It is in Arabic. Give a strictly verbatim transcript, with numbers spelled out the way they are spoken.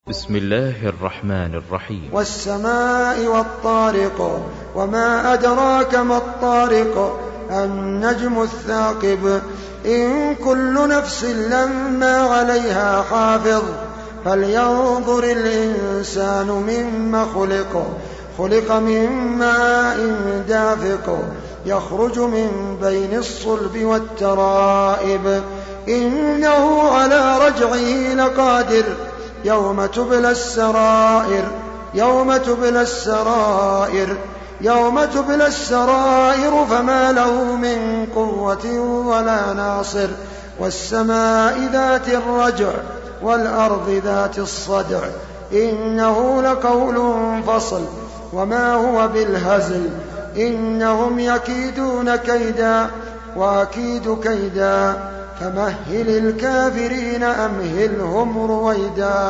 بسم الله الرحمن الرحيم. والسماء والطارق وما أدراك ما الطارق النجم الثاقب إن كل نفس لما عليها حافظ فلينظر الإنسان مما خلق خلق من ماء دافق يخرج من بين الصلب والترائب إنه على رجعه لقادر يوم تبلى السرائر يوم تبلى السرائر يوم تبلى السرائر فما له من قوة ولا ناصر والسماء ذات الرجع والأرض ذات الصدع إنه لقول فصل وما هو بالهزل إنهم يكيدون كيدا وأكيد كيدا فمهل الكافرين أمهلهم رويدا.